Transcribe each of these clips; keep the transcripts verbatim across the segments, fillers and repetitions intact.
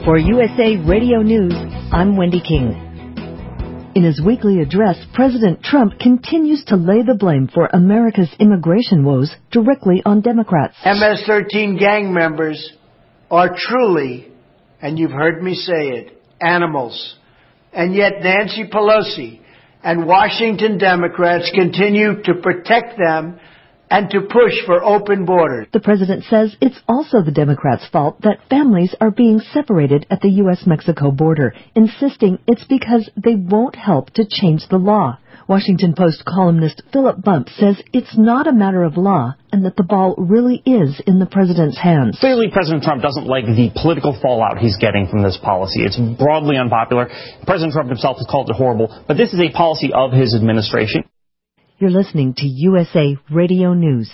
For U S A Radio News, I'm Wendy King. In his weekly address, President Trump continues to lay the blame for America's immigration woes directly on Democrats. M S thirteen gang members are truly, and you've heard me say it, animals. And yet Nancy Pelosi and Washington Democrats continue to protect them and to push for open borders. The president says it's also the Democrats' fault that families are being separated at the U S Mexico border, insisting it's because they won't help to change the law. Washington Post columnist Philip Bump says it's not a matter of law and that the ball really is in the president's hands. Clearly, President Trump doesn't like the political fallout he's getting from this policy. It's broadly unpopular. President Trump himself has called it horrible, but this is a policy of his administration. You're listening to U S A Radio News.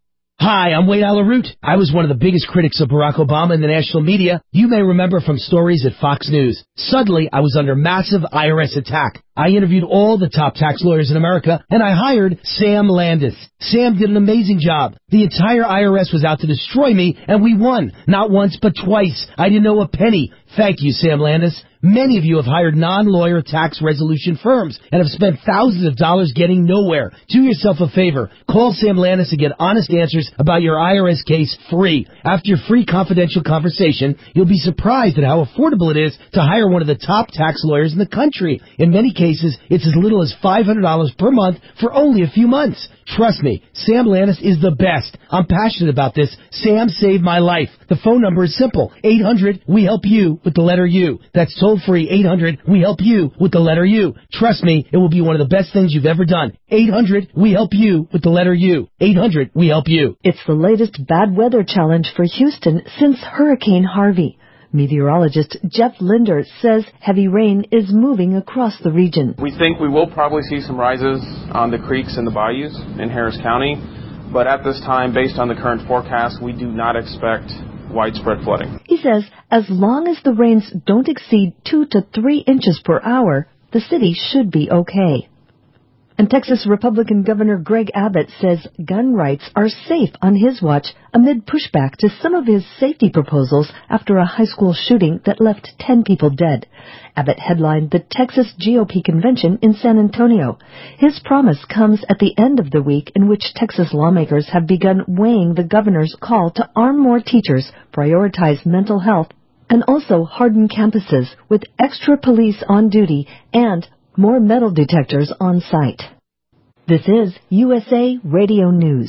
Hi, I'm Wade Alaroot. I was one of the biggest critics of Barack Obama in the national media. You may remember from stories at Fox News. Suddenly, I was under massive I R S attack. I interviewed all the top tax lawyers in America, and I hired Sam Landis. Sam did an amazing job. The entire I R S was out to destroy me, and we won. Not once, but twice. I didn't owe a penny. Thank you, Sam Landis. Many of you have hired non-lawyer tax resolution firms and have spent thousands of dollars getting nowhere. Do yourself a favor. Call Sam Landis and get honest answers about your I R S case free. After your free confidential conversation, you'll be surprised at how affordable it is to hire one of the top tax lawyers in the country. In many cases, it's as little as five hundred dollars per month for only a few months. Trust me, Sam Landis is the best. I'm passionate about this. Sam saved my life. The phone number is simple. eight hundred we help you with the letter U. That's toll free. eight hundred we help you with the letter U. Trust me, it will be one of the best things you've ever done. eight hundred we help you with the letter U. eight hundred we help you. It's the latest bad weather challenge for Houston since Hurricane Harvey. Meteorologist Jeff Linder says heavy rain is moving across the region. We think we will probably see some rises on the creeks and the bayous in Harris County, but at this time, based on the current forecast, we do not expect widespread flooding. He says as long as the rains don't exceed two to three inches per hour, the city should be okay. And Texas Republican Governor Greg Abbott says gun rights are safe on his watch amid pushback to some of his safety proposals after a high school shooting that left ten people dead. Abbott headlined the Texas G O P convention in San Antonio. His promise comes at the end of the week in which Texas lawmakers have begun weighing the governor's call to arm more teachers, prioritize mental health, and also harden campuses with extra police on duty and more metal detectors on site. This is U S A Radio News.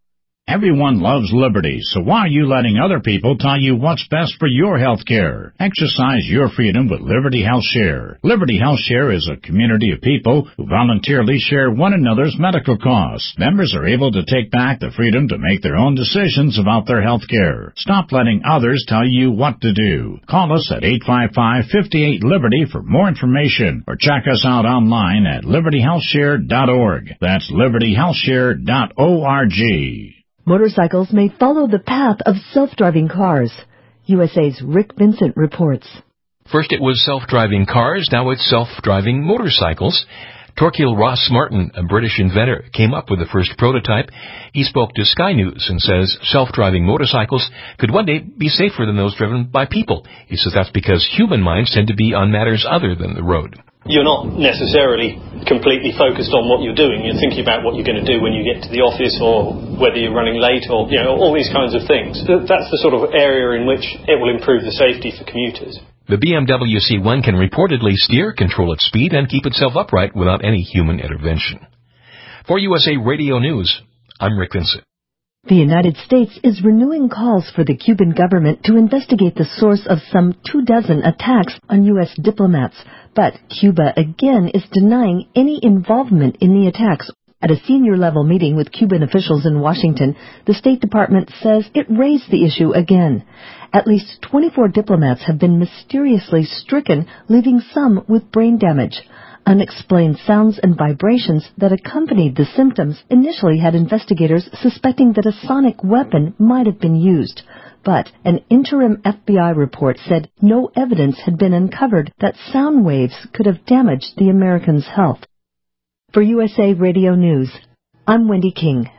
Everyone loves liberty, so why are you letting other people tell you what's best for your health care? Exercise your freedom with Liberty Health Share. Liberty Health Share is a community of people who voluntarily share one another's medical costs. Members are able to take back the freedom to make their own decisions about their health care. Stop letting others tell you what to do. Call us at eight five five, five eight, Liberty for more information, or check us out online at liberty health share dot org. That's liberty health share dot org. Motorcycles may follow the path of self-driving cars. U S A's Rick Vincent reports. First it was self-driving cars, now it's self-driving motorcycles. Torquil Ross Martin, a British inventor, came up with the first prototype. He spoke to Sky News and says self-driving motorcycles could one day be safer than those driven by people. He says that's because human minds tend to be on matters other than the road. You're not necessarily completely focused on what you're doing. You're thinking about what you're going to do when you get to the office, or whether you're running late, or, you know, all these kinds of things. That's the sort of area in which it will improve the safety for commuters. The B M W C one can reportedly steer, control its speed, and keep itself upright without any human intervention. For U S A Radio News, I'm Rick Vincent. The United States is renewing calls for the Cuban government to investigate the source of some two dozen attacks on U S diplomats. But Cuba again is denying any involvement in the attacks. At a senior-level meeting with Cuban officials in Washington, the State Department says it raised the issue again. At least twenty-four diplomats have been mysteriously stricken, leaving some with brain damage. Unexplained sounds and vibrations that accompanied the symptoms initially had investigators suspecting that a sonic weapon might have been used. But an interim F B I report said no evidence had been uncovered that sound waves could have damaged the Americans' health. For U S A Radio News, I'm Wendy King.